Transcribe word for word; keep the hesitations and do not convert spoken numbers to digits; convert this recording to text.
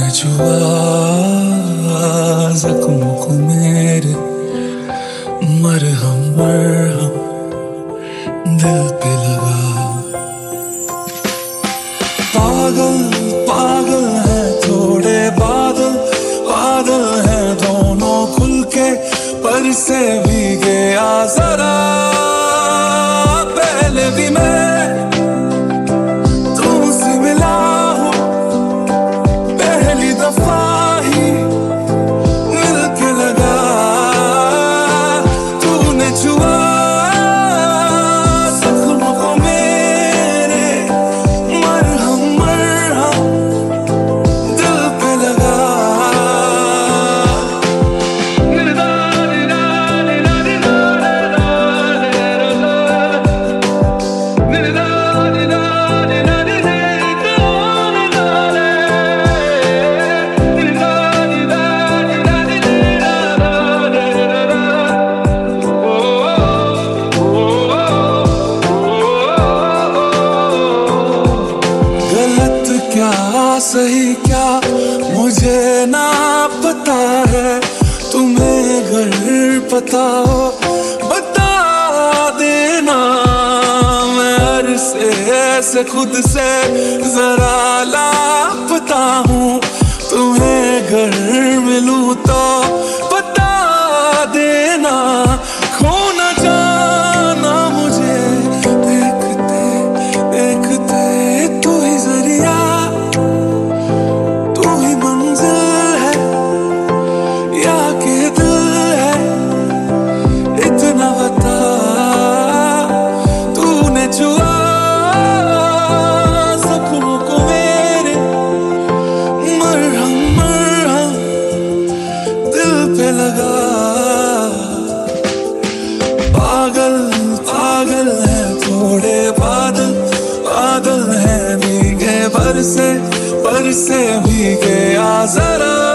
छुआ जख्मों को मेरे, मरहम मरहम दिल पे लगा। पागल पागल है थोड़े बादल, बादल है दोनों खुल के, पर से भीगे आ जरा। पहले भी मैं तुमसे मिला हूँ, पहली दफा ही मिल के लगा। तूने छुआ जख्मों को मेरे, मरहम मरहम दिल पे लगा। क्या सही क्या मुझे ना पता है, तुम्हें अगर पता हो बता देना। मैं अरसे से खुद से जरा लापता हूँ, तुम्हें अगर मिलूं तो बता देना। खो न जाना मुझे देखते देखते, तू ही जरिया लगा। पागल पागल है थोड़े बादल, बादल है भीगे बरसे, बरसे भीगे आ जरा।